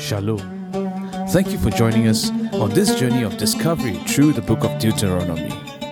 Shalom. Thank you for joining us on this journey of discovery through the book of Deuteronomy.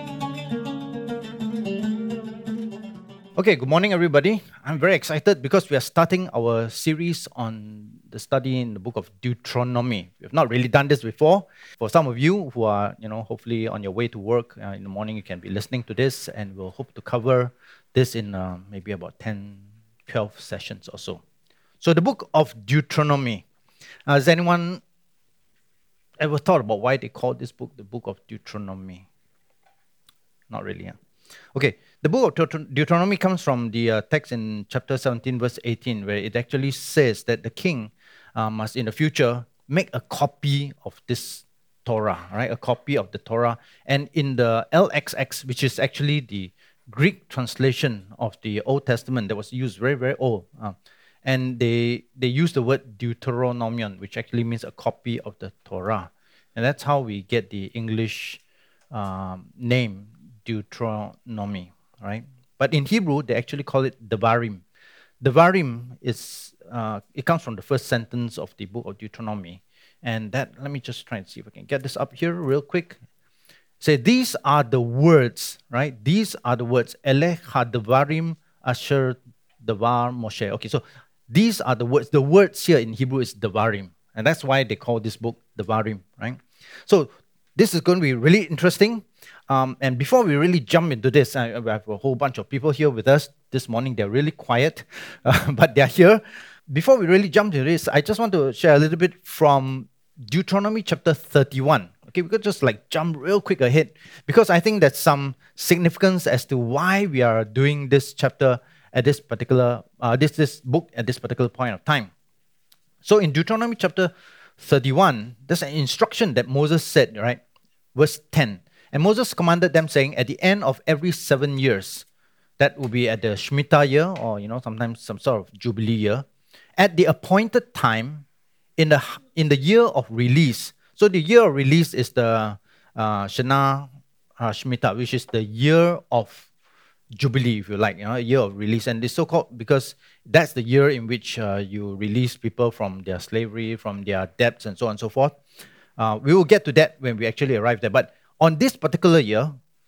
Okay, good morning, everybody. I'm very excited because we are starting our series on the study in the book of Deuteronomy. We have not really done this before. For some of you who are, hopefully on your way to work in the morning, you can be listening to this, and we'll hope to cover this in maybe about 10, 12 sessions or so. So the book of Deuteronomy. Has anyone ever thought about why they call this book the book of Deuteronomy? Not really, huh? Okay, the book of Deuteronomy comes from the text in chapter 17, verse 18, where it actually says that the king must in the future make a copy of this Torah, right? A copy of the Torah. And in the LXX, which is actually the Greek translation of the Old Testament that was used very, very old, and they use the word Deuteronomion, which actually means a copy of the Torah. And that's how we get the English name Deuteronomy, right? But in Hebrew, they actually call it Devarim. Devarim is, it comes from the first sentence of the book of Deuteronomy. And that, let me just try and see if I can get this up here real quick. Say, these are the words, right? These are the words. Eleh ha-devarim asher devar Moshe. Okay, so these are the words. The words here in Hebrew is Devarim. And that's why they call this book Devarim, right? So this is going to be really interesting. And before we really jump into this, we have a whole bunch of people here with us this morning. They're really quiet, but they're here. Before we really jump into this, I just want to share a little bit from Deuteronomy chapter 31. Okay, we could just jump real quick ahead because I think there's some significance as to why we are doing this chapter at this particular, this book at this particular point of time. So in Deuteronomy chapter 31, there's an instruction that Moses said, right? Verse 10. And Moses commanded them, saying, at the end of every 7 years, that will be at the Shemitah year, or sometimes some sort of Jubilee year, at the appointed time, in the year of release. So the year of release is the Shana Shemitah, which is the year of Jubilee, if you like, a year of release. And it's so-called because that's the year in which you release people from their slavery, from their debts, and so on and so forth. We will get to that when we actually arrive there. But on this particular year,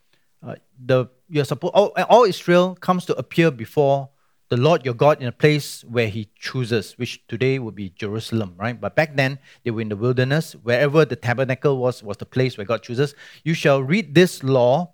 all Israel comes to appear before the Lord your God in a place where He chooses, which today would be Jerusalem, right? But back then, they were in the wilderness. Wherever the tabernacle was the place where God chooses. You shall read this law,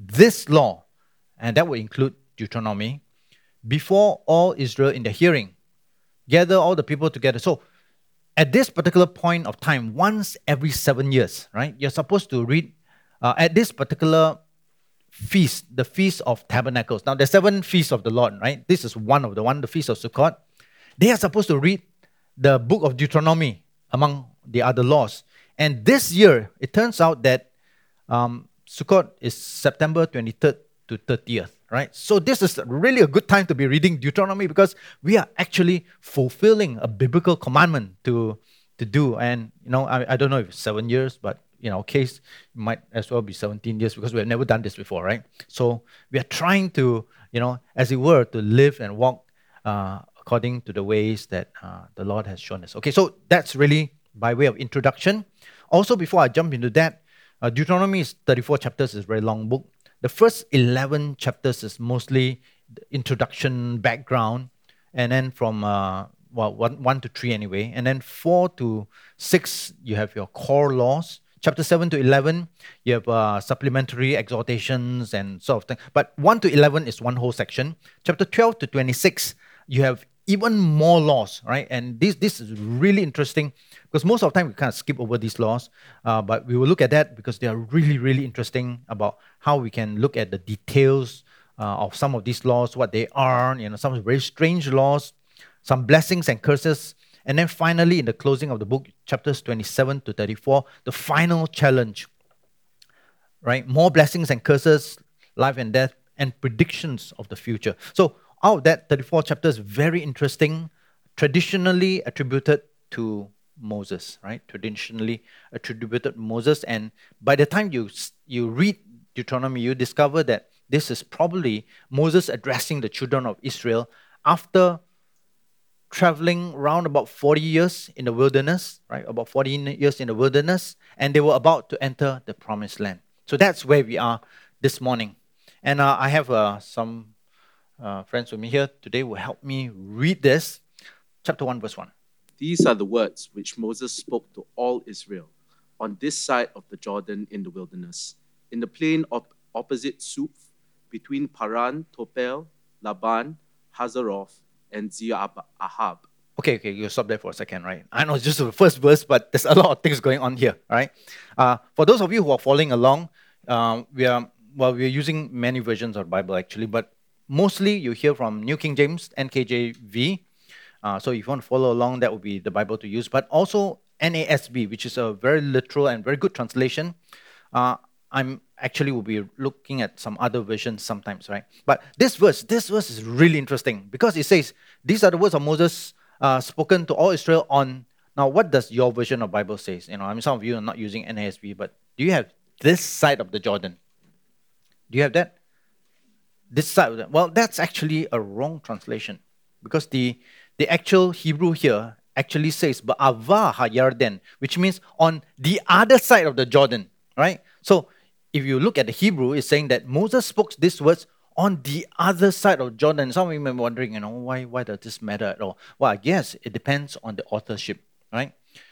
and that will include Deuteronomy, before all Israel in the hearing. Gather all the people together. So, at this particular point of time, once every 7 years, right? You're supposed to read at this particular feast, the Feast of Tabernacles. Now, there's 7 feasts of the Lord, right? This is one of the Feast of Sukkot. They are supposed to read the book of Deuteronomy among the other laws. And this year, it turns out that Sukkot is September 23rd to 30th, right? So this is really a good time to be reading Deuteronomy because we are actually fulfilling a biblical commandment to do. And, I don't know if it's 7 years, but in our case, it might as well be 17 years because we have never done this before, right? So we are trying to, as it were, to live and walk according to the ways that the Lord has shown us. Okay, so that's really by way of introduction. Also, before I jump into that, Deuteronomy is 34 chapters, it's a very long book. The first 11 chapters is mostly the introduction, background, and then from 1 to 3 anyway, and then 4 to 6, you have your core laws. Chapter 7 to 11, you have supplementary exhortations and sort of thing. But 1 to 11 is one whole section. Chapter 12 to 26, you have even more laws, right? And this is really interesting because most of the time we kind of skip over these laws, but we will look at that because they are really, really interesting about how we can look at the details of some of these laws, what they are, some very strange laws, some blessings and curses. And then finally, in the closing of the book, chapters 27 to 34, the final challenge, right? More blessings and curses, life and death, and predictions of the future. So out of that, 34 chapters, very interesting, traditionally attributed to Moses, right? Traditionally attributed to Moses. And by the time you read Deuteronomy, you discover that this is probably Moses addressing the children of Israel after traveling around about 40 years in the wilderness, right? About 14 years in the wilderness, and they were about to enter the promised land. So that's where we are this morning. And I have some friends with me here today who will help me read this. Chapter 1, verse 1. These are the words which Moses spoke to all Israel on this side of the Jordan in the wilderness, in the plain opposite Suph, between Paran, Topel, Laban, Hazeroth, and Ahab. Okay, you stop there for a second, right? I know it's just the first verse, but there's a lot of things going on here, right? For those of you who are following along, we're using many versions of the Bible actually, but mostly you hear from New King James, NKJV. So if you want to follow along, that would be the Bible to use, but also NASB, which is a very literal and very good translation. I'm actually will be looking at some other versions sometimes, right? But this verse is really interesting because it says, these are the words of Moses spoken to all Israel on. Now, what does your version of Bible says? I mean, some of you are not using NASB, but do you have this side of the Jordan? Do you have that? This side of the, well, that's actually a wrong translation because the actual Hebrew here actually says Ba'ava HaYarden, which means on the other side of the Jordan, right? So if you look at the Hebrew, it's saying that Moses spoke these words on the other side of Jordan. Some of you may be wondering, why does this matter at all? Well, I guess it depends on the authorship, right?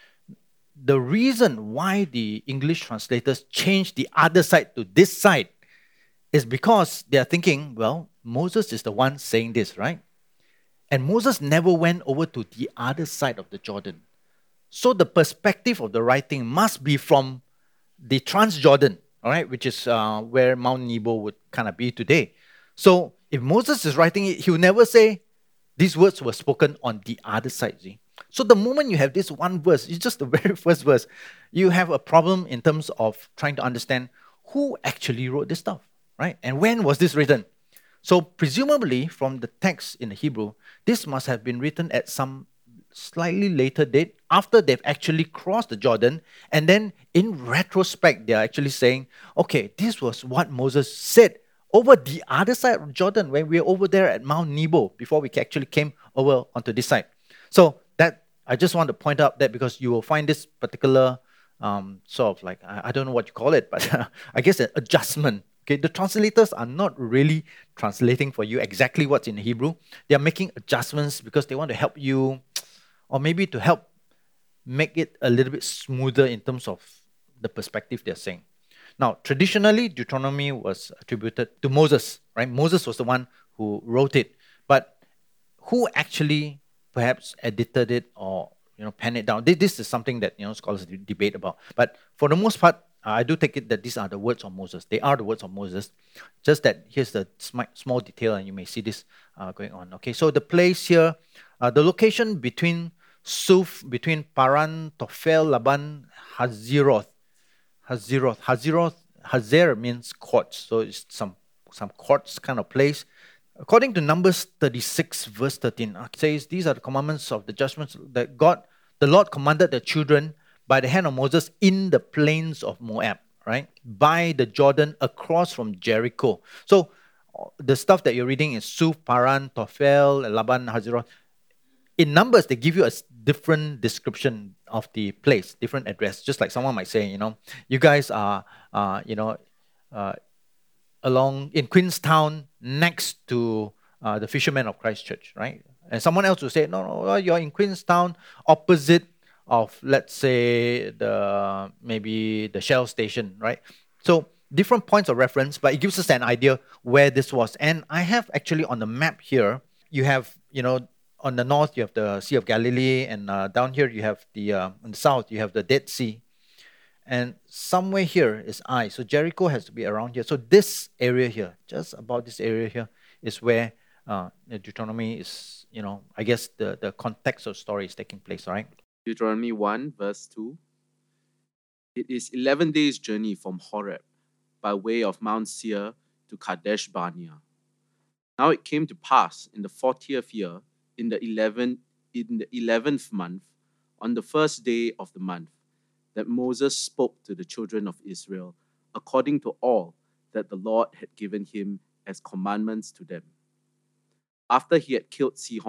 The reason why the English translators changed the other side to this side is because they are thinking, well, Moses is the one saying this, right? And Moses never went over to the other side of the Jordan. So the perspective of the writing must be from the Transjordan, all right, which is where Mount Nebo would kind of be today. So if Moses is writing it, he will never say these words were spoken on the other side. See? So the moment you have this one verse, it's just the very first verse, you have a problem in terms of trying to understand who actually wrote this stuff, right? And when was this written? So presumably from the text in the Hebrew, this must have been written at some slightly later date after they've actually crossed the Jordan. And then in retrospect, they're actually saying, okay, this was what Moses said over the other side of Jordan when we were over there at Mount Nebo before we actually came over onto this side. So that I just want to point out that because you will find this particular sort of like, I don't know what you call it, but I guess an adjustment. Okay, the translators are not really translating for you exactly what's in Hebrew. They are making adjustments because they want to help you, or maybe to help make it a little bit smoother in terms of the perspective they're saying. Now, traditionally, Deuteronomy was attributed to Moses, right? Moses was the one who wrote it. But who actually perhaps edited it or penned it down? This is something that scholars debate about. But for the most part, I do take it that these are the words of Moses. They are the words of Moses. Just that here's the small detail, and you may see this going on. Okay, so the place here, the location between Suph, between Paran, Tophel, Laban, Hazeroth. Hazer means courts, so it's some courts kind of place. According to Numbers 36, verse 13, it says, these are the commandments of the judgments that the Lord commanded the children by the hand of Moses in the plains of Moab, right? By the Jordan across from Jericho. So the stuff that you're reading is Suph, Paran, Tophel, Laban, Hazeroth. In Numbers, they give you a different description of the place, different address. Just like someone might say, you guys are, along in Queenstown next to the Fishermen of Christchurch, right? And someone else will say, no, you're in Queenstown opposite of, let's say, maybe the Shell station, right? So different points of reference, but it gives us an idea where this was. And I have actually on the map here, you have, on the north, you have the Sea of Galilee, and down here you have on the south, you have the Dead Sea. And somewhere here is Ai. So Jericho has to be around here. So this area here, just about this area here, is where Deuteronomy is, I guess the context of story is taking place, right? Deuteronomy 1, verse 2. It is 11 days' journey from Horeb by way of Mount Seir to Kadesh Barnea. Now it came to pass in the 40th year, in the 11th month, on the first day of the month, that Moses spoke to the children of Israel according to all that the Lord had given him as commandments to them. After he had killed Sihon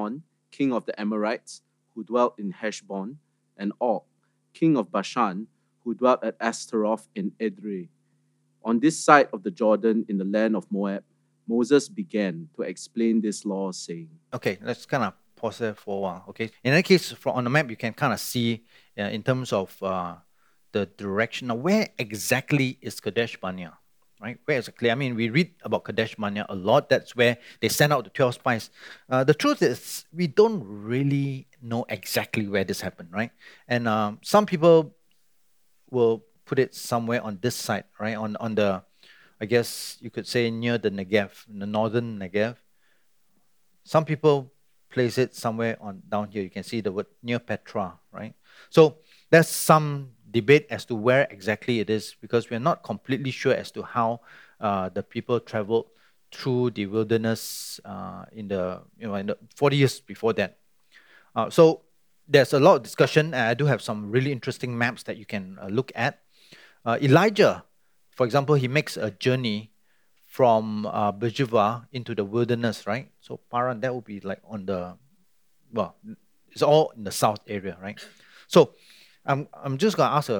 king of the Amorites, who dwelt in Heshbon, and Og, king of Bashan, who dwelt at Ashtaroth in Edrei. On this side of the Jordan in the land of Moab, Moses began to explain this law, saying, Okay, let's kind of pause there for a while. Okay, in any case, on the map, you can kind of see in terms of the direction. Now, where exactly is Kadesh Barnea? Right? Where exactly? I mean, we read about Kadesh Barnea a lot. That's where they sent out the 12 spies. The truth is, we don't really know exactly where this happened, right? And some people will put it somewhere on this side, right? On the, I guess you could say near the Negev, the northern Negev. Some people place it somewhere on down here. You can see the word near Petra, right? So there's some debate as to where exactly it is, because we're not completely sure as to how the people traveled through the wilderness in the 40 years before that. So there's a lot of discussion, and I do have some really interesting maps that you can look at. Elijah, for example, he makes a journey from Beersheba into the wilderness, right? So Paran, that would be like on the, well, it's all in the south area, right? So I'm just going to ask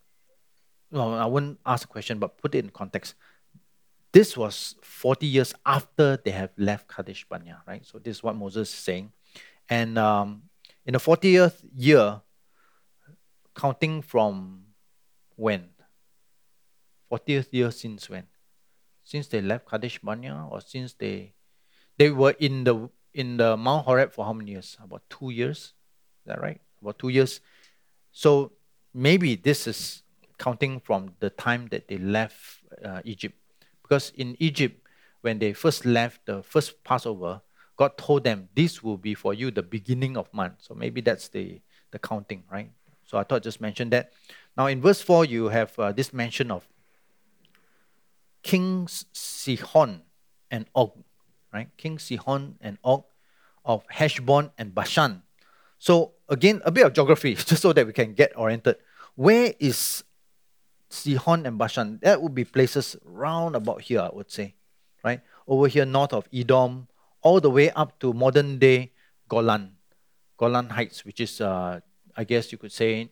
I wouldn't ask a question, but put it in context. This was 40 years after they have left Kadesh Barnea, right? So this is what Moses is saying. And in the 40th year, counting from when? 40th year since when? Since they left Kadesh Barnea, or since they were in the Mount Horeb for how many years? About 2 years. Is that right? About 2 years. So maybe this is counting from the time that they left Egypt. Because in Egypt, when they first left the first Passover, God told them, this will be for you the beginning of month. So maybe that's the counting, right? So I thought I'd just mention that. Now in verse 4, you have this mention of Kings Sihon and Og, right? King Sihon and Og of Heshbon and Bashan. So again, a bit of geography, just so that we can get oriented. Where is Sihon and Bashan? That would be places round about here, I would say, right? Over here, north of Edom, all the way up to modern day Golan Heights, which is, I guess you could say,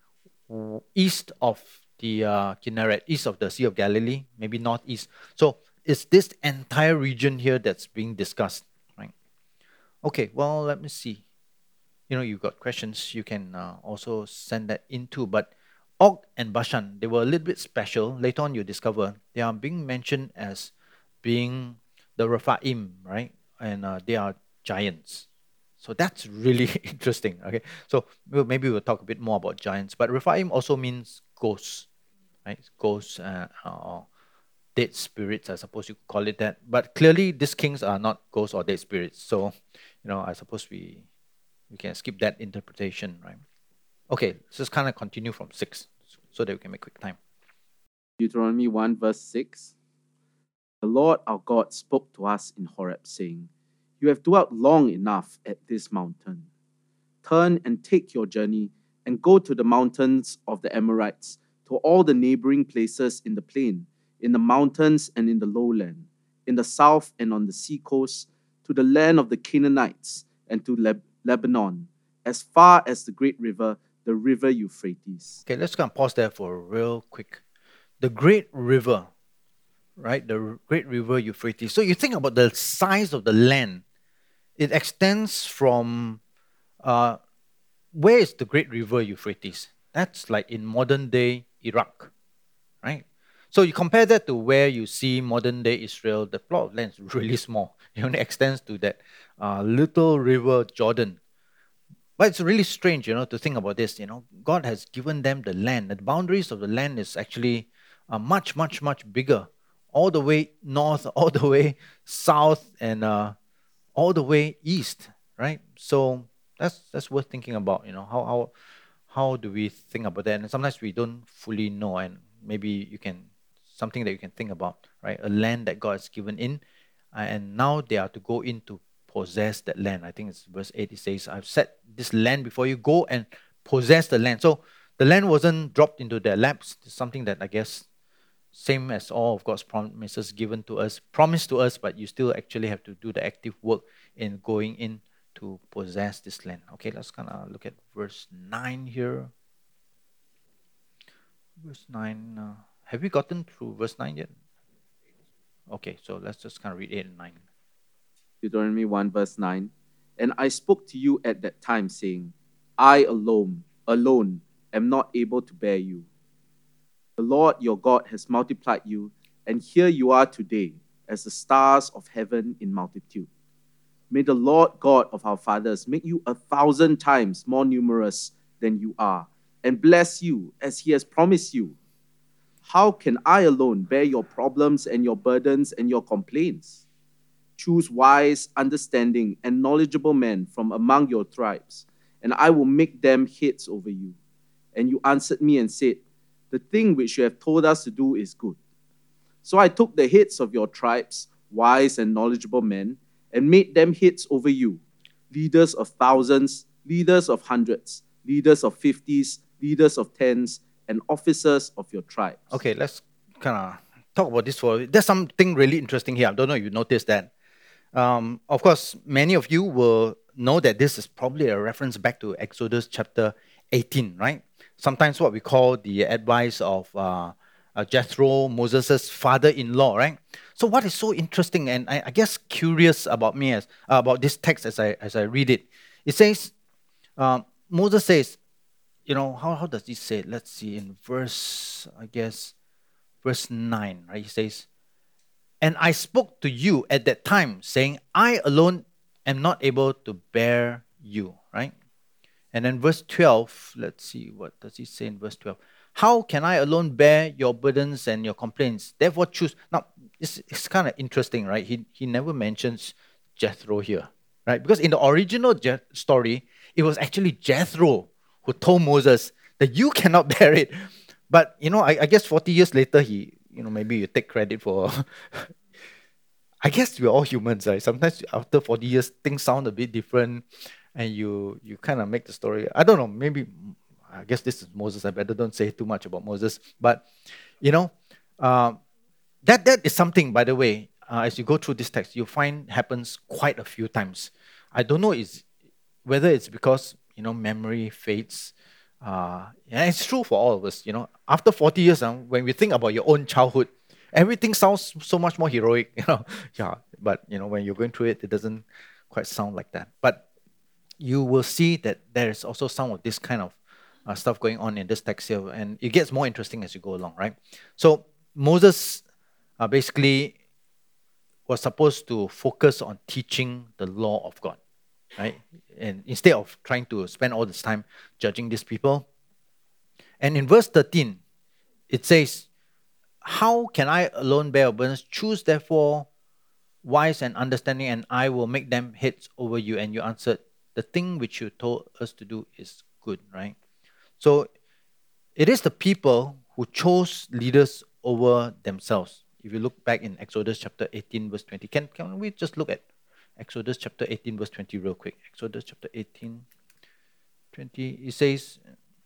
east of the Kinneret, east of the Sea of Galilee, maybe northeast. So it's this entire region here that's being discussed, right? Okay, well, let me see. You've got questions, you can also send that in too. But Og and Bashan, they were a little bit special. Later on, you discover they are being mentioned as being the Rephaim, right? And they are giants. So that's really interesting. Okay, so maybe we'll talk a bit more about giants. But Rephaim also means ghosts, right? Ghosts or dead spirits, I suppose you could call it that. But clearly, these kings are not ghosts or dead spirits. So, I suppose we can skip that interpretation, right? Okay, let's just kind of continue from 6 so that we can make quick time. Deuteronomy 1 verse 6. The Lord our God spoke to us in Horeb, saying, You have dwelt long enough at this mountain. Turn and take your journey and go to the mountains of the Amorites, to all the neighboring places in the plain, in the mountains and in the lowland, in the south and on the seacoast, to the land of the Canaanites and to Lebanon, as far as the great river, the river Euphrates. Okay, let's kind of pause there for real quick. The great river, right? The great river Euphrates. So you think about the size of the land. It extends from, where is the great river Euphrates? That's like in modern day Iraq, right? So you compare that to where you see modern day Israel, the plot of land is really small. It only extends to that little river Jordan. But it's really strange, to think about this. God has given them the land. The boundaries of the land is actually much, much, much bigger. All the way north, all the way south, and all the way east, right? So that's worth thinking about. How do we think about that? And sometimes we don't fully know, and maybe something that you can think about, right? A land that God has given in, and now they are to go in to possess that land. I think it's verse 8, it says, I've set this land before you, go and possess the land. So the land wasn't dropped into their laps. It's something that I guess, same as all of God's promises given to us, promised to us, but you still actually have to do the active work in going in to possess this land. Okay, let's kind of look at verse 9 here. Verse 9. Have we gotten through verse 9 yet? Okay, so let's just kind of read 8 and 9. Deuteronomy 1 verse 9. And I spoke to you at that time, saying, I alone am not able to bear you. The Lord your God has multiplied you, and here you are today, as the stars of heaven in multitude. May the Lord God of our fathers make you 1,000 times more numerous than you are, and bless you as he has promised you. How can I alone bear your problems and your burdens and your complaints? Choose wise, understanding, and knowledgeable men from among your tribes, and I will make them heads over you. And you answered me and said, the thing which you have told us to do is good. So I took the heads of your tribes, wise and knowledgeable men, and made them heads over you, leaders of thousands, leaders of hundreds, leaders of 50s, leaders of 10s, and officers of your tribes. Okay, let's kind of talk about this for. There's something really interesting here. I don't know if you noticed that. Of course, many of you will know that this is probably a reference back to Exodus chapter 18, right? Sometimes what we call the advice of Jethro, Moses' father-in-law, right? So what is so interesting and I guess curious about me about this text as I read it, it says, Moses says, how does he say it? Let's see, in verse 9, right? He says, and I spoke to you at that time, saying, I alone am not able to bear you, right? And then verse 12, let's see, what does he say in verse 12? How can I alone bear your burdens and your complaints? Therefore choose. Now, it's kind of interesting, right? He never mentions Jethro here, right? Because in the original story, it was actually Jethro who told Moses that you cannot bear it. But, I guess 40 years later, maybe you take credit for... I guess we're all humans, right? Sometimes after 40 years, things sound a bit different and you kind of make the story... I don't know, maybe... I guess this is Moses. I better don't say too much about Moses. But, that is something, by the way, as you go through this text, you find happens quite a few times. I don't know whether it's because, memory fades. And it's true for all of us, After 40 years, when we think about your own childhood, everything sounds so much more heroic, Yeah, but, when you're going through it, it doesn't quite sound like that. But you will see that there is also some of this kind of stuff going on in this text here, and it gets more interesting as you go along, right? So Moses basically was supposed to focus on teaching the law of God, right? And instead of trying to spend all this time judging these people. And in verse 13, it says, how can I alone bear your burdens? Choose therefore wise and understanding, and I will make them heads over you. And you answered, the thing which you told us to do is good, right? So it is the people who chose leaders over themselves. If you look back in Exodus chapter 18 verse 20, can we just look at Exodus chapter 18 verse 20 real quick? Exodus chapter 18, 20, it says,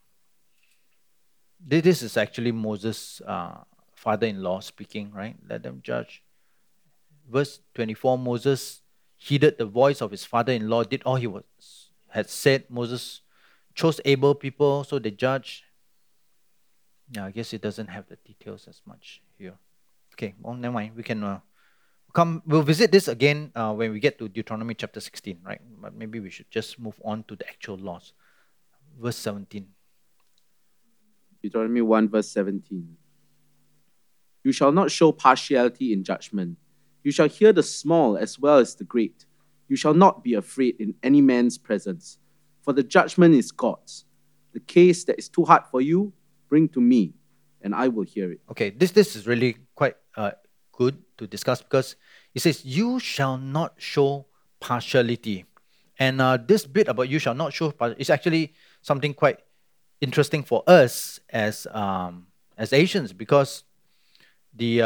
this is actually Moses' father-in-law speaking, right? Let them judge. Verse 24, Moses heeded the voice of his father-in-law, did all he had said. Moses chose able people, so they judge. Yeah, I guess it doesn't have the details as much here. Okay, well, never mind. We can we'll visit this again when we get to Deuteronomy chapter 16, right? But maybe we should just move on to the actual laws. Verse 17. Deuteronomy 1 verse 17. You shall not show partiality in judgment. You shall hear the small as well as the great. You shall not be afraid in any man's presence. For the judgment is God's. The case that is too hard for you, bring to me, and I will hear it. Okay, this is really quite good to discuss because it says, you shall not show partiality. And this bit about you shall not show partiality is actually something quite interesting for us as Asians, because the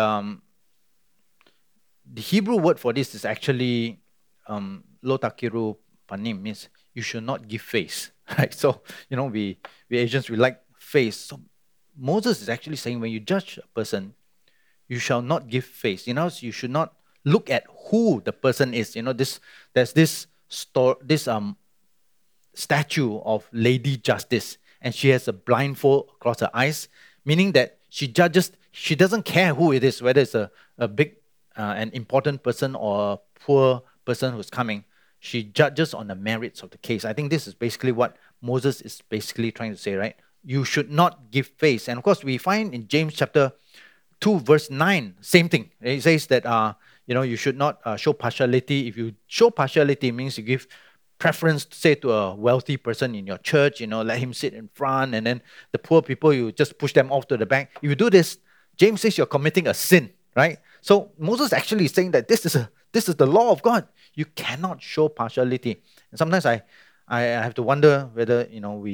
Hebrew word for this is actually lo takiru panim, means you should not give face, right? So, we Asians, we like face. So Moses is actually saying when you judge a person, you shall not give face. You should not look at who the person is. There's this statue of Lady Justice, and she has a blindfold across her eyes, meaning that she judges. She doesn't care who it is, whether it's a big, an important person or a poor person who's coming. She judges on the merits of the case. I think this is basically what Moses is basically trying to say, right? You should not give face. And of course, we find in James chapter 2, verse 9, same thing. It says that you should not show partiality. If you show partiality, it means you give preference, say, to a wealthy person in your church, let him sit in front, and then the poor people, you just push them off to the back. If you do this, James says you're committing a sin, right? So Moses actually is saying that this is the law of God. You cannot show partiality. And sometimes I have to wonder whether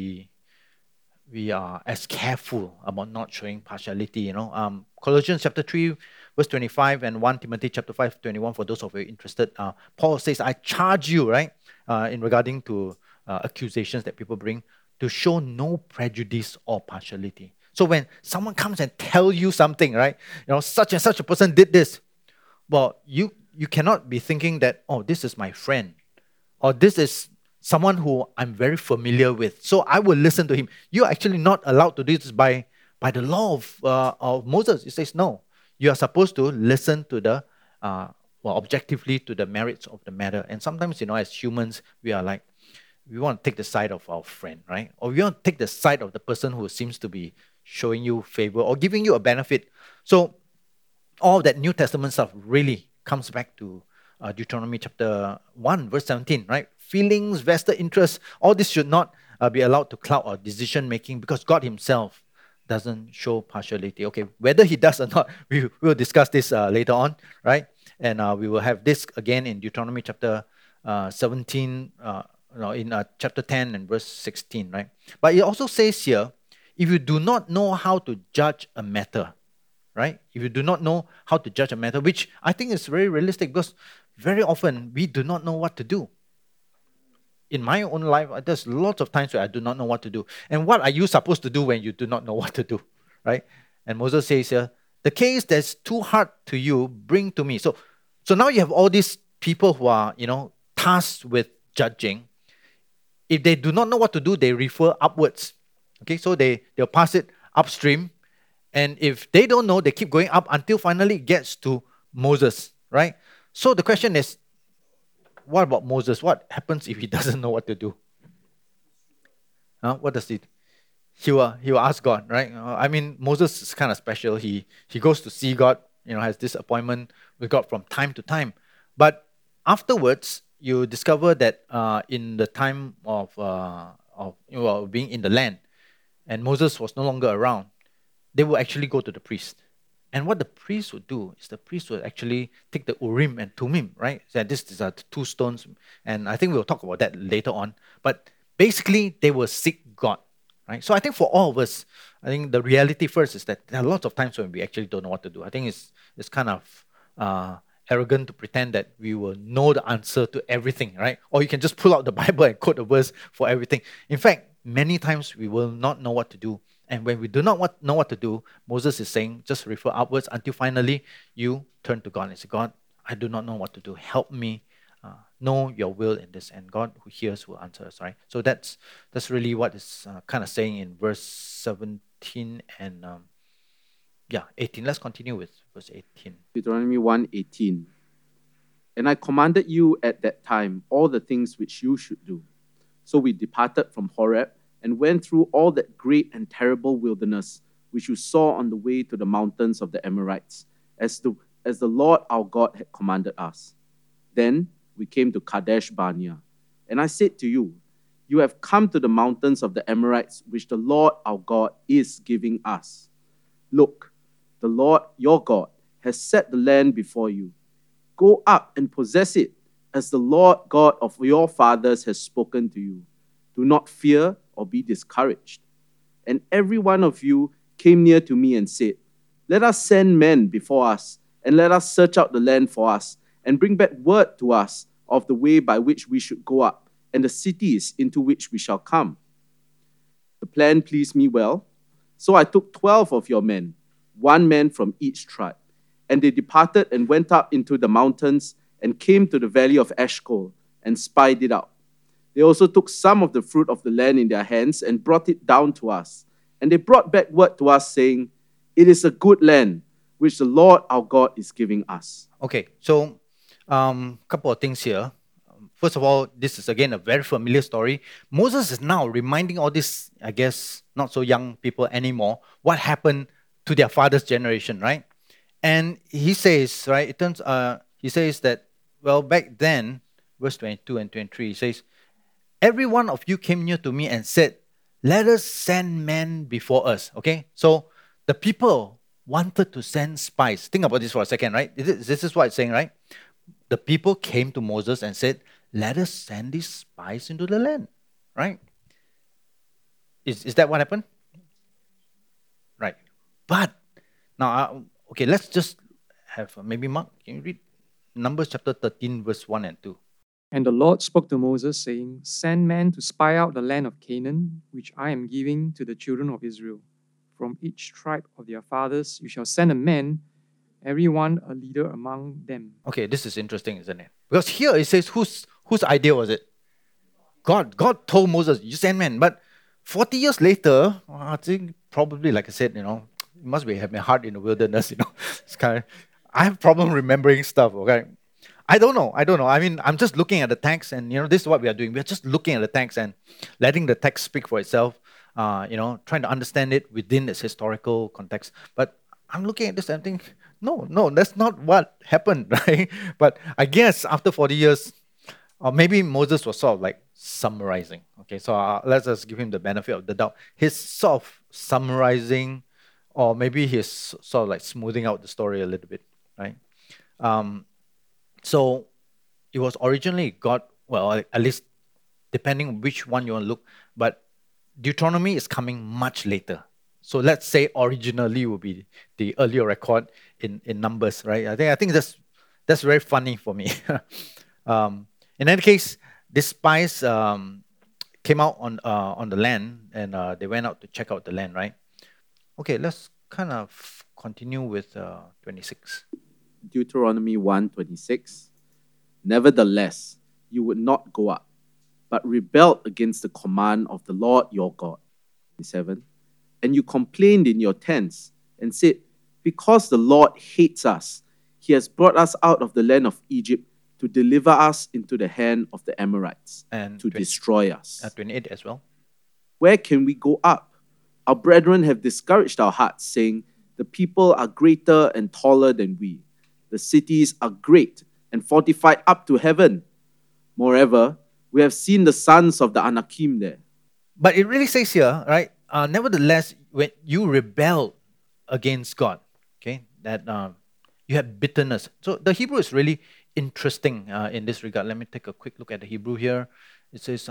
we are as careful about not showing partiality. Colossians chapter 3, verse 25, and 1 Timothy chapter 5, 21, for those of you interested. Paul says, I charge you, right, in regarding to accusations that people bring, to show no prejudice or partiality. So when someone comes and tell you something, right, such and such a person did this, well, you cannot be thinking that, oh, this is my friend, or this is someone who I'm very familiar with, so I will listen to him. You're actually not allowed to do this by the law of Moses. It says no. You are supposed to listen to the objectively to the merits of the matter. And sometimes, as humans, we are like, we want to take the side of our friend, right? Or we want to take the side of the person who seems to be showing you favor or giving you a benefit. So all that New Testament stuff really comes back to Deuteronomy chapter 1, verse 17, right? Feelings, vested interests, all this should not be allowed to cloud our decision making, because God himself doesn't show partiality. Okay, whether he does or not, we will discuss this later on, right? And we will have this again in Deuteronomy chapter 17, in chapter 10 and verse 16, right? But it also says here, if you do not know how to judge a matter, right? If you do not know how to judge a matter, which I think is very realistic, because very often we do not know what to do. In my own life, there's lots of times where I do not know what to do. And what are you supposed to do when you do not know what to do, right? And Moses says here, the case that's too hard to you, bring to me. So now you have all these people who are, tasked with judging. If they do not know what to do, they refer upwards. Okay, so they'll pass it upstream. And if they don't know, they keep going up until finally it gets to Moses, right? So the question is, what about Moses? What happens if he doesn't know what to do? What does he do? He will ask God, right? Moses is kind of special. He goes to see God, has this appointment with God from time to time. But afterwards, you discover that in the time of being in the land, and Moses was no longer around, they will actually go to the priest. And what the priest would do is the priest would actually take the Urim and Thummim, right? So these are the two stones, and I think we'll talk about that later on. But basically, they will seek God, right? So I think for all of us, I think the reality first is that there are lots of times when we actually don't know what to do. I think it's kind of arrogant to pretend that we will know the answer to everything, right? Or you can just pull out the Bible and quote a verse for everything. In fact, many times we will not know what to do. And when we do not know what to do, Moses is saying, just refer upwards until finally you turn to God and say, God, I do not know what to do. Help me know your will in this. And God who hears will answer us, right? So that's really what is kind of saying in verse 17 and 18. Let's continue with verse 18. Deuteronomy 1:18. And I commanded you at that time all the things which you should do. So we departed from Horeb and went through all that great and terrible wilderness which you saw on the way to the mountains of the Amorites, as the Lord our God had commanded us. Then we came to Kadesh Barnea, and I said to you, you have come to the mountains of the Amorites, which the Lord our God is giving us. Look, the Lord your God has set the land before you. Go up and possess it, as the Lord God of your fathers has spoken to you. Do not fear or be discouraged. And every one of you came near to me and said, let us send men before us, and let us search out the land for us, and bring back word to us of the way by which we should go up, and the cities into which we shall come. The plan pleased me well, so I took 12 of your men, 1 man from each tribe, and they departed and went up into the mountains, and came to the valley of Eshcol, and spied it out. They also took some of the fruit of the land in their hands and brought it down to us. And they brought back word to us saying, "It is a good land, which the Lord our God is giving us." Okay, so couple of things here. First of all, this is again a very familiar story. Moses is now reminding all these, I guess, not so young people anymore, what happened to their father's generation, right? And he says, right, he says that, well, back then, verse 22 and 23, he says, "Every one of you came near to me and said, 'Let us send men before us.'" Okay, so the people wanted to send spies. Think about this for a second, right? This is what it's saying, right? The people came to Moses and said, "Let us send these spies into the land," right? Is that what happened? Right. But now, okay, let's just have maybe Mark, can you read Numbers chapter 13, verse 1 and 2? And the Lord spoke to Moses, saying, "Send men to spy out the land of Canaan, which I am giving to the children of Israel. From each tribe of their fathers you shall send a man, every one a leader among them." Okay, this is interesting, isn't it? Because here it says, whose idea was it? God told Moses, "You send men." But 40 years later, I think probably, like I said, it must be having a heart in the wilderness, It's I have problem remembering stuff, okay? I don't know. I mean, I'm just looking at the text, and this is what we are doing. We're just looking at the text and letting the text speak for itself, trying to understand it within its historical context. But I'm looking at this and thinking, no, that's not what happened, right? But I guess after 40 years, or maybe Moses was sort of like summarizing. Okay, so let's just give him the benefit of the doubt. He's sort of summarizing, or maybe he's sort of like smoothing out the story a little bit, right? So it was originally God, well, at least depending on which one you want to look, but Deuteronomy is coming much later. So let's say originally will be the earlier record in Numbers, right? I think that's very funny for me. In any case, the spies came out on the land, and they went out to check out the land, right? Okay, let's kind of continue with 26. Deuteronomy 1:26. "Nevertheless, you would not go up, but rebelled against the command of the Lord your God." 27. "And you complained in your tents and said, 'Because the Lord hates us, he has brought us out of the land of Egypt to deliver us into the hand of the Amorites And to destroy us. 28 as well. Where can we go up? Our brethren have discouraged our hearts, saying, the people are greater and taller than we. The cities are great and fortified up to heaven. Moreover, we have seen the sons of the Anakim there.'" But it really says here, right? Nevertheless, when you rebelled against God, okay, that you have bitterness. So the Hebrew is really interesting in this regard. Let me take a quick look at the Hebrew here. It says,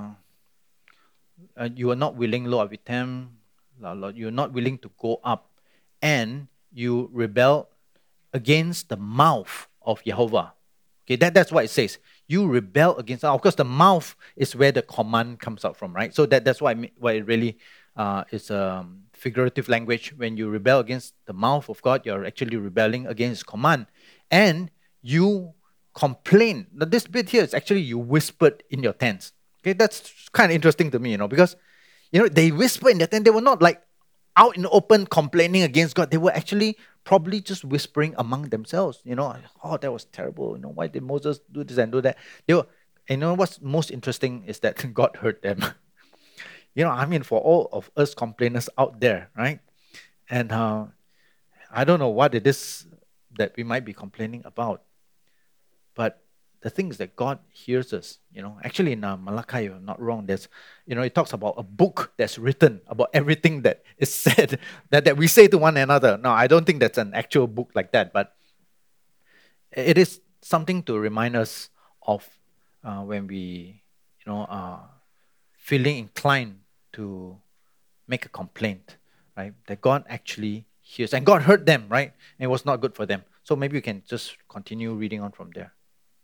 "You are not willing, lo avitem, you are not willing to go up, and you rebel against the mouth of Jehovah." Okay, that's what it says. You rebel against. Of course, the mouth is where the command comes out from, right? So that's why it really is figurative language. When you rebel against the mouth of God, you're actually rebelling against His command, and you complain. Now, this bit here is actually you whispered in your tents. Okay, that's kind of interesting to me, because they whispered in their tent. They were not like out in the open complaining against God. They were actually probably just whispering among themselves. "Oh, that was terrible. Why did Moses do this and do that?" They were, and what's most interesting is that God heard them. For all of us complainers out there, right? And I don't know what it is that we might be complaining about, but the thing is that God hears us. Actually in Malachi, if I'm not wrong, there's, it talks about a book that's written about everything that is said, that we say to one another. No, I don't think that's an actual book like that, but it is something to remind us of when we, feeling inclined to make a complaint, right? That God actually hears, and God heard them, right? And it was not good for them. So maybe we can just continue reading on from there.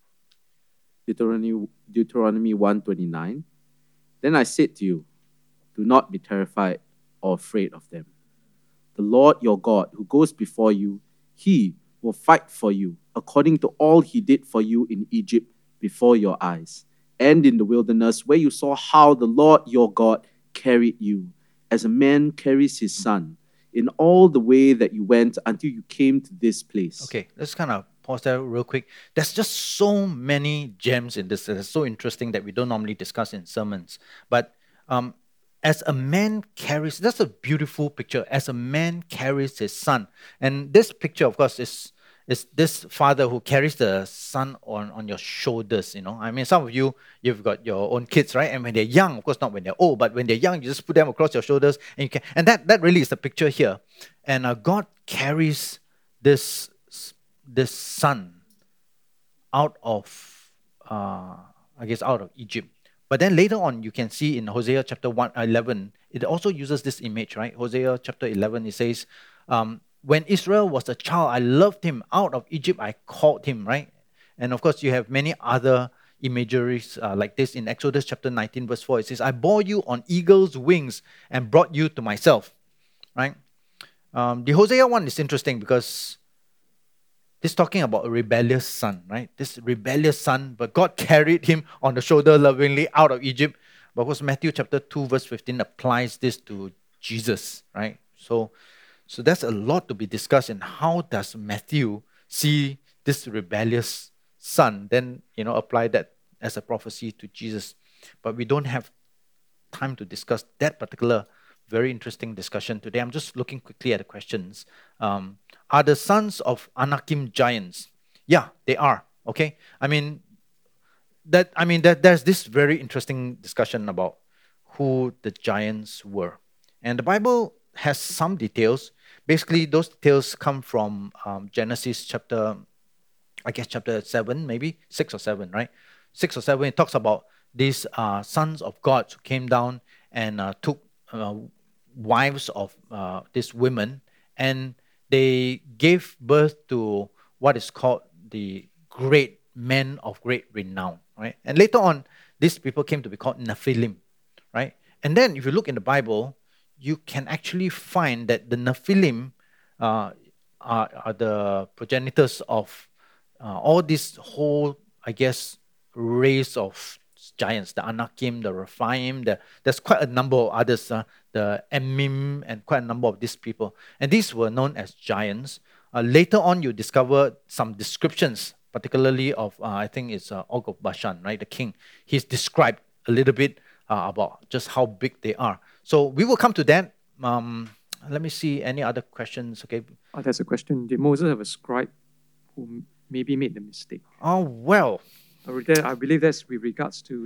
Deuteronomy 1:29. "Then I said to you, do not be terrified or afraid of them. The Lord your God, who goes before you, he will fight for you according to all he did for you in Egypt before your eyes, and in the wilderness where you saw how the Lord your God carried you, as a man carries his son, in all the way that you went until you came to this place. Okay, let's kind of pause there real quick. There's just so many gems in this that are so interesting that we don't normally discuss in sermons. But as a man carries, that's a beautiful picture. As a man carries his son. And this picture, of course, is this father who carries the son on your shoulders, you know. I mean, some of you, you've got your own kids, right? And when they're young, of course, not when they're old, but when they're young, you just put them across your shoulders. And that really is the picture here. And God carries this son out of, out of Egypt. But then later on, you can see in Hosea chapter 11, it also uses this image, right? Hosea chapter 11, it says, when Israel was a child, I loved him. Out of Egypt, I called him, right? And of course, you have many other imageries like this in Exodus chapter 19, verse 4. It says, I bore you on eagle's wings and brought you to myself, right? The Hosea one is interesting because this is talking about a rebellious son, right? This rebellious son, but God carried him on the shoulder lovingly out of Egypt. But of course, Matthew chapter 2, verse 15 applies this to Jesus, right? So there's a lot to be discussed in how does Matthew see this rebellious son, then, apply that as a prophecy to Jesus. But we don't have time to discuss that particular very interesting discussion today. I'm just looking quickly at the questions. Are the sons of Anakim giants? Yeah, they are. Okay, there's this very interesting discussion about who the giants were, and the Bible has some details. Basically, those details come from Genesis chapter 7, maybe 6 or 7, right? 6 or 7. It talks about these sons of God who came down and took wives of these women, and they gave birth to what is called the great men of great renown, right? And later on, these people came to be called Nephilim, right? And then if you look in the Bible, you can actually find that the Nephilim are the progenitors of all this whole, race of giants, the Anakim, the Rephaim, there's quite a number of others, the Emim, and quite a number of these people. And these were known as giants. Later on, you discover some descriptions, particularly of, Og of Bashan, right, the king. He's described a little bit about just how big they are. So we will come to that. Let me see any other questions. Okay. There's a question. Did Moses have a scribe who maybe made the mistake? Oh, well. I believe that's with regards to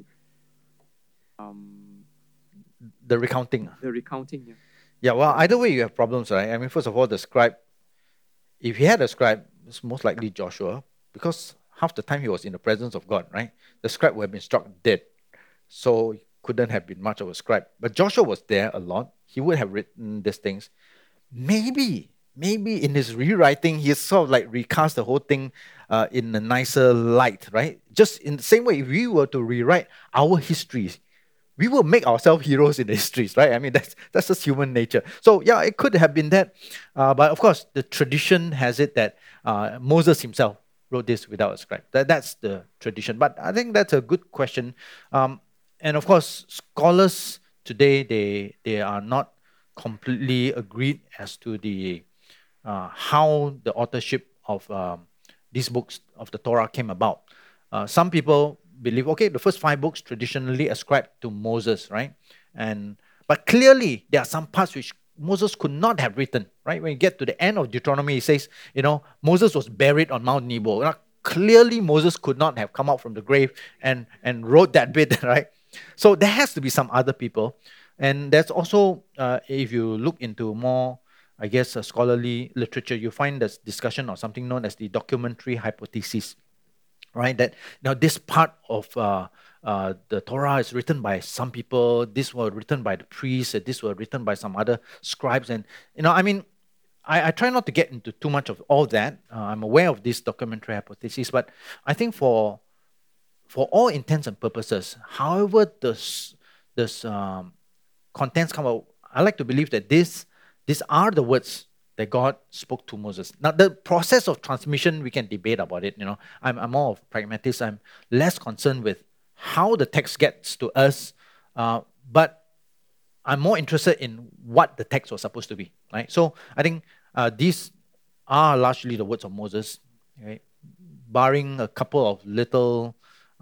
the recounting. The recounting, yeah. Yeah, well, either way you have problems, right? First of all, the scribe, if he had a scribe, it's most likely Joshua, because half the time he was in the presence of God, right? The scribe would have been struck dead. So couldn't have been much of a scribe. But Joshua was there a lot. He would have written these things. Maybe in his rewriting, he sort of like recast the whole thing in a nicer light, right? Just in the same way, if we were to rewrite our histories, we will make ourselves heroes in the histories, right? That's just human nature. So yeah, it could have been that. But of course, the tradition has it that Moses himself wrote this without a scribe. That's the tradition. But I think that's a good question. And of course, scholars today, they are not completely agreed as to the how the authorship of these books of the Torah came about. Some people believe, the first 5 books traditionally ascribed to Moses, right? But clearly, there are some parts which Moses could not have written, right? When you get to the end of Deuteronomy, it says, Moses was buried on Mount Nebo. Now, clearly, Moses could not have come out from the grave and wrote that bit, right? So there has to be some other people. And there's also, if you look into more, scholarly literature, you find this discussion of something known as the documentary hypothesis, right? That now this part of the Torah is written by some people, this was written by the priests, this was written by some other scribes. And, I try not to get into too much of all that. I'm aware of this documentary hypothesis, but I think for all intents and purposes, however this contents come out, I like to believe that these are the words that God spoke to Moses. Now, the process of transmission, we can debate about it. I'm more of pragmatist. I'm less concerned with how the text gets to us, but I'm more interested in what the text was supposed to be. Right. So I think these are largely the words of Moses, right? Barring a couple of little,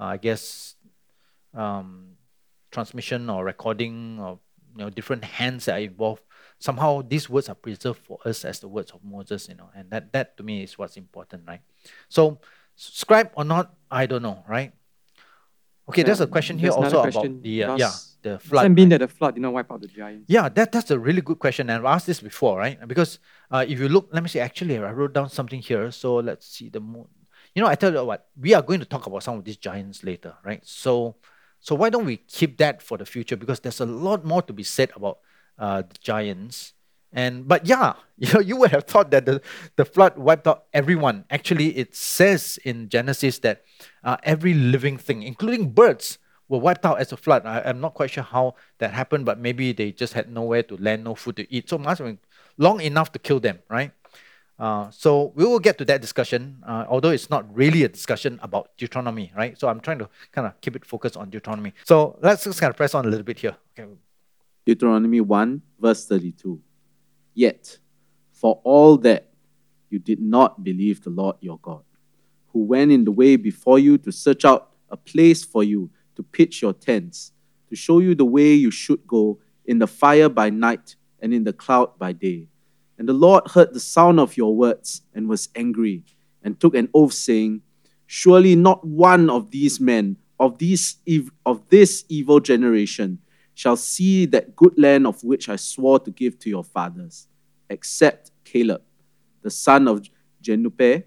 transmission or recording of different hands that are involved. Somehow these words are preserved for us as the words of Moses, and that to me is what's important, right? So, scribe or not, I don't know, right? Okay, there's a question here There's another also question. about the the Does flood. that mean right? that the flood did not wipe out the giants? Yeah, that's a really good question, and I've asked this before, right? Because if you look, let me see. Actually, I wrote down something here. So let's see the moon. I tell you what, we are going to talk about some of these giants later, right? So why don't we keep that for the future? Because there's a lot more to be said about the giants. But yeah, you would have thought that the flood wiped out everyone. Actually, it says in Genesis that every living thing, including birds, were wiped out as a flood. I'm not quite sure how that happened, but maybe they just had nowhere to land, no food to eat. So it must have been long enough to kill them, right? So we will get to that discussion, although it's not really a discussion about Deuteronomy, right? So I'm trying to kind of keep it focused on Deuteronomy. So let's just kind of press on a little bit here. Okay. Deuteronomy 1, verse 32. Yet, for all that, you did not believe the Lord your God, who went in the way before you to search out a place for you to pitch your tents, to show you the way you should go, in the fire by night and in the cloud by day. And the Lord heard the sound of your words and was angry, and took an oath, saying, surely not one of these men, of this evil generation, shall see that good land of which I swore to give to your fathers, except Caleb, the son of Jephunneh.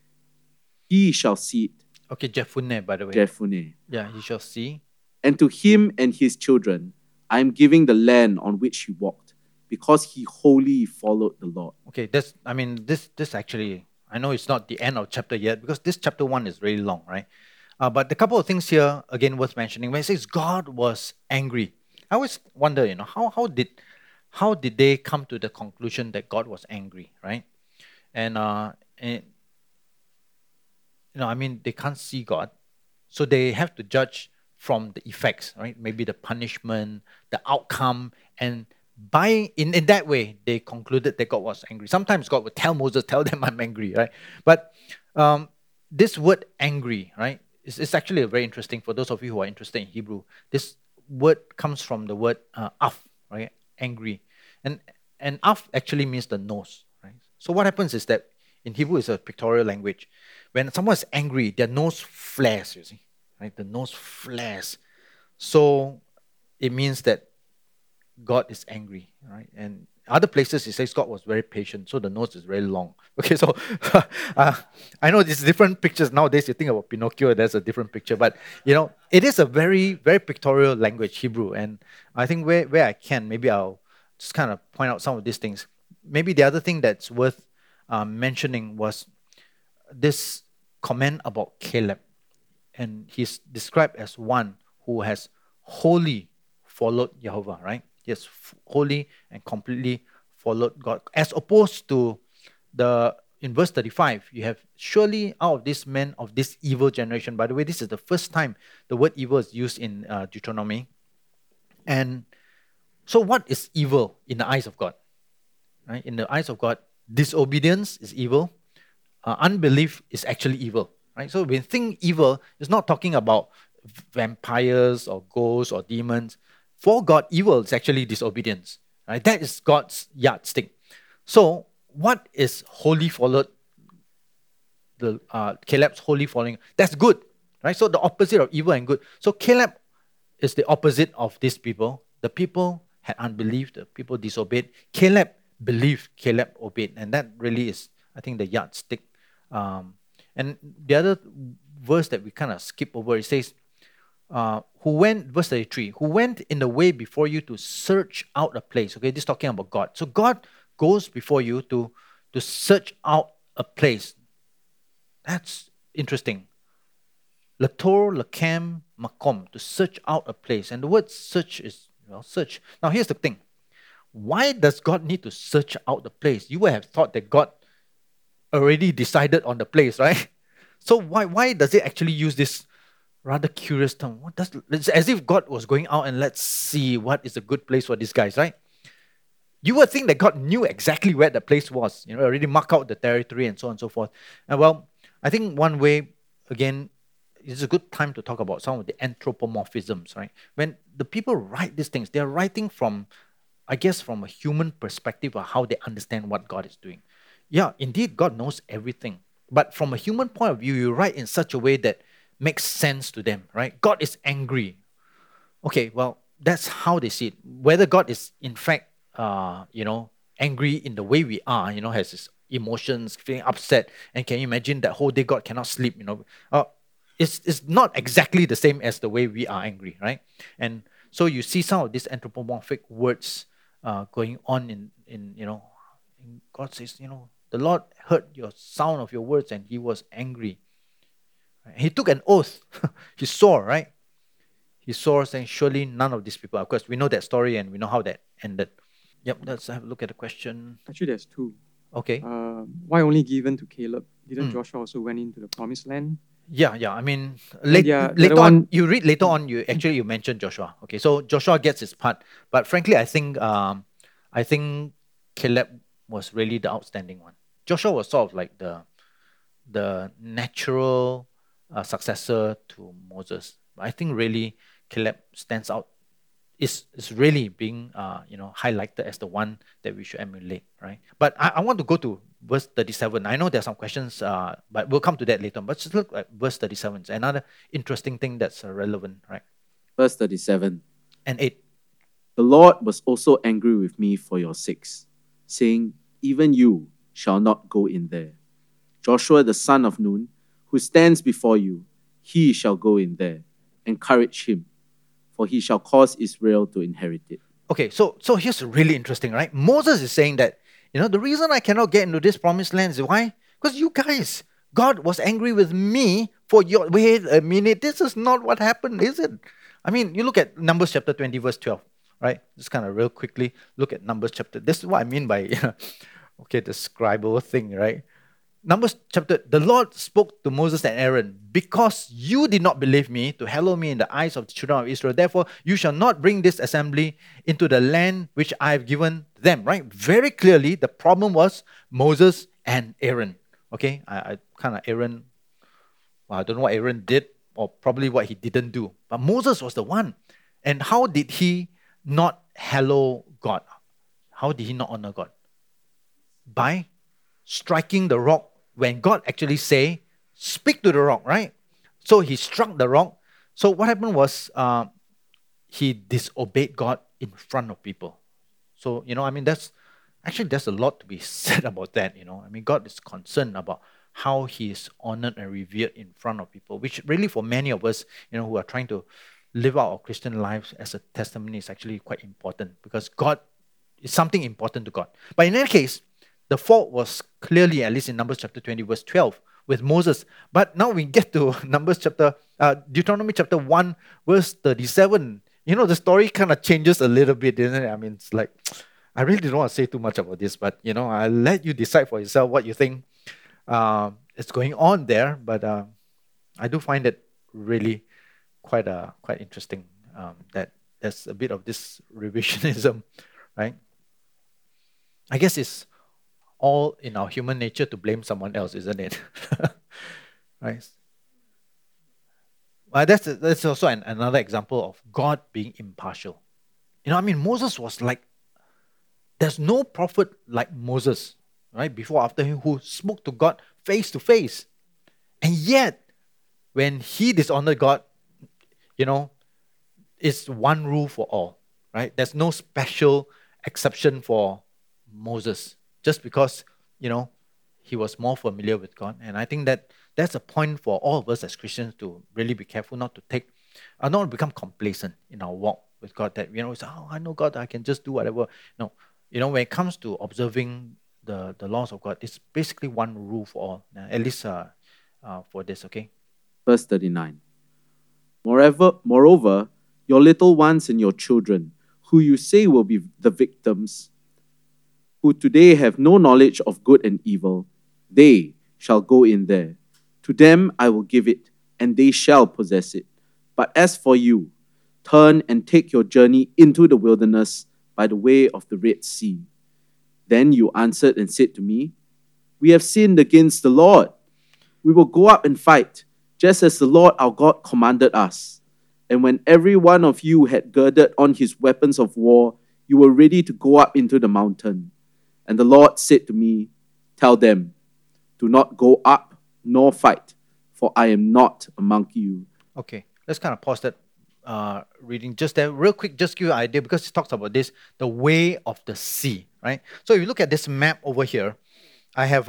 He shall see it. Okay, Jephunneh, by the way. Jephunneh. Yeah, he shall see. And to him and his children, I am giving the land on which he walked, because he wholly followed the Lord. Okay, this actually, I know it's not the end of chapter yet, because this chapter 1 is really long, right? But a couple of things here, again, worth mentioning. When it says God was angry, I always wonder, how did they come to the conclusion that God was angry, right? And they can't see God, so they have to judge from the effects, right? Maybe the punishment, the outcome, and in that way, they concluded that God was angry. Sometimes God would tell Moses, tell them I'm angry, right? But this word angry, right, is actually very interesting for those of you who are interested in Hebrew. This word comes from the word af, right? Angry. And af actually means the nose, right? So what happens is that in Hebrew, it's a pictorial language. When someone is angry, their nose flares, you see, right? The nose flares. So it means that God is angry, right? And other places it says God was very patient, so the nose is very long. Okay, so I know there's different pictures nowadays. You think about Pinocchio, there's a different picture, but it is a very, very pictorial language, Hebrew. And I think where I can, maybe I'll just kind of point out some of these things. Maybe the other thing that's worth mentioning was this comment about Caleb, and he's described as one who has wholly followed Jehovah, right? Yes, wholly and completely followed God, as opposed to in verse 35, you have surely out of these men of this evil generation. By the way, this is the first time the word evil is used in Deuteronomy. And so what is evil in the eyes of God? Right? In the eyes of God, disobedience is evil. Unbelief is actually evil. Right? So when we think evil, it's not talking about vampires or ghosts or demons. For God, evil is actually disobedience. Right? That is God's yardstick. So what is wholly followed? Caleb's wholly following. That's good. Right? So the opposite of evil and good. So Caleb is the opposite of these people. The people had unbelief. The people disobeyed. Caleb believed. Caleb obeyed. And that really is, I think, the yardstick. And the other verse that we kind of skip over, it says, verse 33, who went in the way before you to search out a place. Okay, this is talking about God. So God goes before you to search out a place. That's interesting. Lator, Lakem, Makom, to search out a place. And the word search is, search. Now here's the thing. why does God need to search out the place? You would have thought that God already decided on the place, right? So why does it actually use this rather curious term? It's as if God was going out and let's see what is a good place for these guys, right? You would think that God knew exactly where the place was, already mark out the territory and so on and so forth. And well, I think one way, again, it's a good time to talk about some of the anthropomorphisms, right? When the people write these things, they're writing from, I guess, from a human perspective of how they understand what God is doing. Yeah, indeed, God knows everything. But from a human point of view, you write in such a way that makes sense to them, right? God is angry. Okay, well, that's how they see it. Whether God is, in fact, angry in the way we are, has his emotions, feeling upset, and can you imagine that whole day God cannot sleep, it's not exactly the same as the way we are angry, right? And so you see some of these anthropomorphic words going on in God says, the Lord heard your sound of your words and he was angry. He took an oath. He swore, right? He swore saying, surely none of these people. Of course, we know that story and we know how that ended. Yep, let's have a look at the question. Actually, there's two. Okay. Why only given to Caleb? Didn't Joshua also went into the promised land? Yeah. I mean, the later other on, one- you read later on. You mentioned Joshua. Okay, so Joshua gets his part, but frankly, I think Caleb was really the outstanding one. Joshua was sort of like the natural successor to Moses. I think really Caleb stands out. Is really being highlighted as the one that we should emulate, right? But I want to go to verse 37. I know there are some questions, but we'll come to that later. But just look at verse 37. It's another interesting thing that's relevant, right? Verse 37. And 8. The Lord was also angry with me for your sakes, saying, even you shall not go in there. Joshua the son of Nun, who stands before you, he shall go in there. Encourage him, for he shall cause Israel to inherit it. Okay, so here's really interesting, right? Moses is saying that, the reason I cannot get into this promised land is why? Because you guys, God was angry with me for your... Wait a minute, this is not what happened, is it? I mean, you look at Numbers chapter 20, verse 12, right? Just kind of real quickly look at Numbers chapter... This is what I mean by, the scribal thing, right? Numbers chapter, the Lord spoke to Moses and Aaron, because you did not believe me to hallow me in the eyes of the children of Israel. Therefore, you shall not bring this assembly into the land which I have given them, right? Very clearly, the problem was Moses and Aaron. Okay, I kind of Aaron, well, I don't know what Aaron did or probably what he didn't do. But Moses was the one. And how did he not hallow God? How did he not honor God? By striking the rock when God actually say, speak to the rock, right? So he struck the rock. So what happened was he disobeyed God in front of people. So, there's a lot to be said about that, God is concerned about how he is honored and revered in front of people, which really for many of us, who are trying to live out our Christian lives as a testimony is actually quite important, because God is something important to God. But in any case, the fault was clearly, at least in Numbers chapter 20, verse 12, with Moses. But now we get to Deuteronomy chapter 1, verse 37. The story kind of changes a little bit, isn't it? I mean, it's like, I really don't want to say too much about this, but, I'll let you decide for yourself what you think is going on there. But I do find it really quite interesting that there's a bit of this revisionism, right? I guess it's all in our human nature to blame someone else, isn't it? Right? Well, that's also another example of God being impartial. Moses was like, there's no prophet like Moses, right? Before, after him, who spoke to God face to face. And yet, when he dishonored God, it's one rule for all, right? There's no special exception for Moses, just because, he was more familiar with God. And I think that's a point for all of us as Christians to really be careful not to become complacent in our walk with God, that, it's, I know God, I can just do whatever. No, when it comes to observing the laws of God, it's basically one rule for all, at least for this, okay? Verse 39. Moreover, your little ones and your children, who you say will be the victims, who today have no knowledge of good and evil, they shall go in there. To them I will give it, and they shall possess it. But as for you, turn and take your journey into the wilderness by the way of the Red Sea. Then you answered and said to me, we have sinned against the Lord. We will go up and fight, just as the Lord our God commanded us. And when every one of you had girded on his weapons of war, you were ready to go up into the mountain. And the Lord said to me, tell them, do not go up nor fight, for I am not among you. Okay, let's kind of pause that reading just there real quick, just give you an idea, because it talks about this, the way of the sea, right? So if you look at this map over here, I have,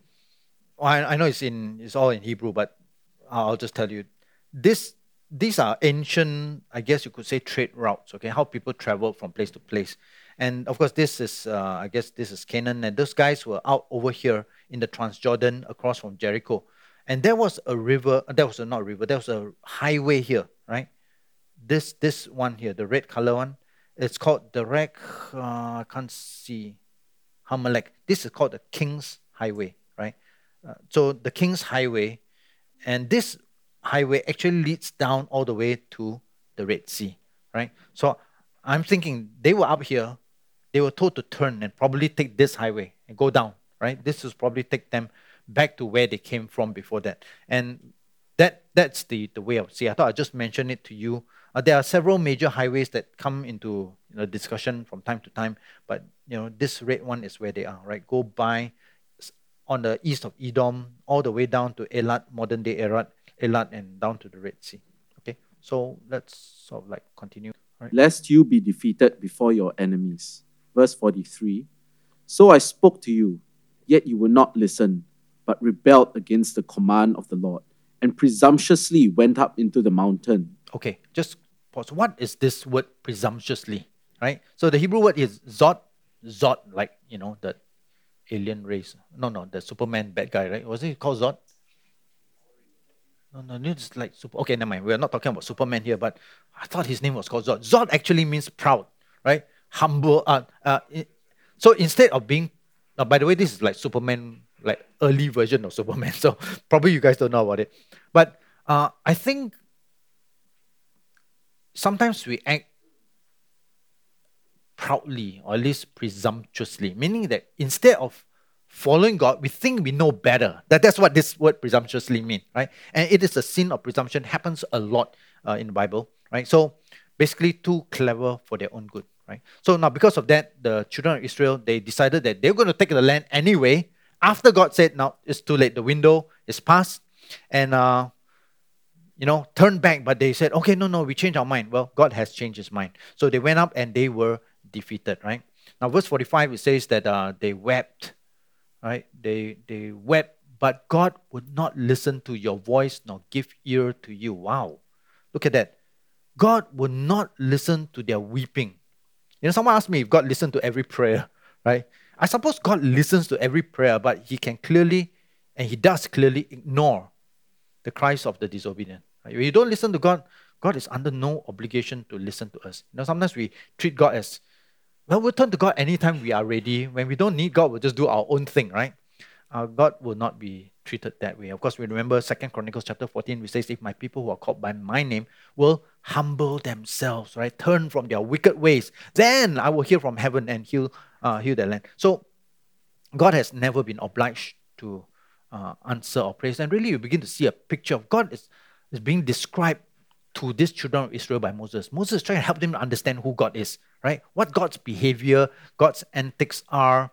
I know it's all in Hebrew, but I'll just tell you, these are ancient, I guess you could say, trade routes, okay, how people travel from place to place. And of course, this is, I guess this is Canaan, and those guys were out over here in the Transjordan across from Jericho. And there was a river, there was a highway here, right? This one here, the red color one, it's called the I can't see, Hamalek. This is called the King's Highway, right? So the King's Highway, and this highway actually leads down all the way to the Red Sea, right? So I'm thinking they were up here, they were told to turn and probably take this highway and go down, right? This will probably take them back to where they came from before that. And that's the way I would see. I thought I'd just mention it to you. There are several major highways that come into discussion from time to time, but this red one is where they are, right? Go by on the east of Edom, all the way down to Elat, modern day Elat, and down to the Red Sea. Okay, so let's sort of like continue. Right? Lest you be defeated before your enemies. Verse 43, so I spoke to you, yet you would not listen, but rebelled against the command of the Lord, and presumptuously went up into the mountain. Okay, just pause. What is this word presumptuously, right? So the Hebrew word is Zod, like, the alien race. No, the Superman bad guy, right? Was it called Zod? No, it's like super. Okay, never mind. We're not talking about Superman here, but I thought his name was called Zod. Zod actually means proud, right? Humble. So instead of being, by the way, this is like Superman, like early version of Superman. So probably you guys don't know about it. But I think sometimes we act proudly, or at least presumptuously, meaning that instead of following God, we think we know better. That's what this word presumptuously means, right? And it is a sin of presumption, happens a lot in the Bible, right? So basically too clever for their own good, right? So now because of that, the children of Israel, they decided that they're going to take the land anyway, after God said, now it's too late, the window is past, and turn back, but they said, okay, no, we changed our mind. Well, God has changed his mind. So they went up and they were defeated, right? Now verse 45, it says that they wept, right? They wept, but God would not listen to your voice nor give ear to you. Wow. Look at that. God would not listen to their weeping. Someone asked me if God listened to every prayer, right? I suppose God listens to every prayer, but he can clearly, and he does clearly, ignore the cries of the disobedient. Right? When you don't listen to God, God is under no obligation to listen to us. Sometimes we treat God as, well, we'll turn to God anytime we are ready. When we don't need God, we'll just do our own thing, right? God will not be treated that way. Of course, we remember 2 Chronicles chapter 14, which says, if my people who are called by my name will humble themselves, right? Turn from their wicked ways, then I will hear from heaven and heal their land. So God has never been obliged to answer or praise. And really, you begin to see a picture of God is being described to these children of Israel by Moses. Moses is trying to help them to understand who God is, right? What God's behavior, God's antics are.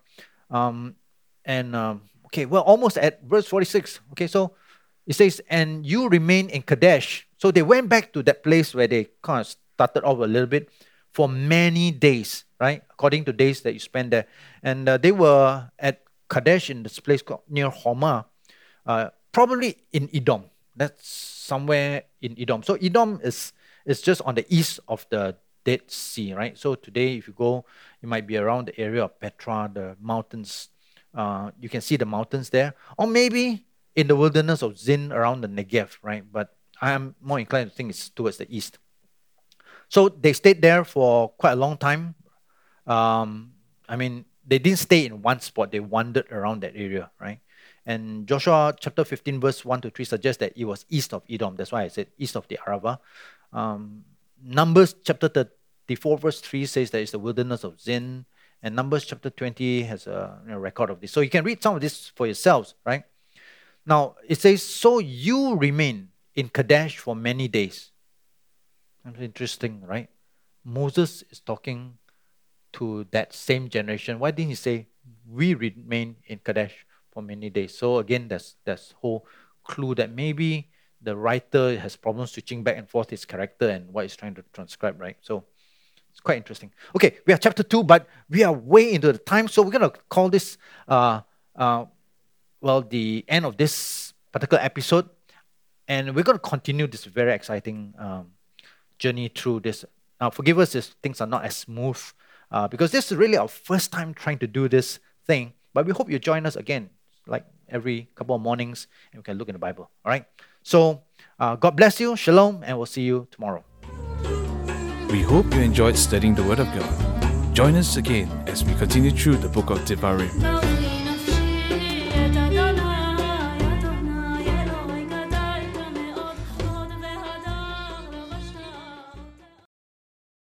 Okay, well, almost at verse 46. Okay, so it says, and you remain in Kadesh. So they went back to that place where they kind of started off a little bit for many days, right? According to days that you spend there. And they were at Kadesh in this place called near Homa, probably in Edom. That's somewhere in Edom. So Edom is just on the east of the Dead Sea, right? So today, if you go, you might be around the area of Petra, the mountains. You can see the mountains there. Or maybe in the wilderness of Zin around the Negev, right? But I am more inclined to think it's towards the east. So they stayed there for quite a long time. They didn't stay in one spot. They wandered around that area, right? And Joshua chapter 15 verse 1 to 3 suggests that it was east of Edom. That's why I said east of the Arava. Numbers chapter 34 verse 3 says that it's the wilderness of Zin. And Numbers chapter 20 has a record of this. So you can read some of this for yourselves, right? Now, it says, so you remain in Kadesh for many days. That's interesting, right? Moses is talking to that same generation. Why didn't he say, we remain in Kadesh for many days? So again, there's whole clue that maybe the writer has problems switching back and forth his character and what he's trying to transcribe, right? So it's quite interesting. Okay, we are chapter 2, but we are way into the time, so we're going to call this, the end of this particular episode, and we're going to continue this very exciting journey through this. Now, forgive us if things are not as smooth, because this is really our first time trying to do this thing, but we hope you join us again, like every couple of mornings, and we can look in the Bible, all right? So, God bless you, shalom, and we'll see you tomorrow. We hope you enjoyed studying the Word of God. Join us again as we continue through the book of Devarim.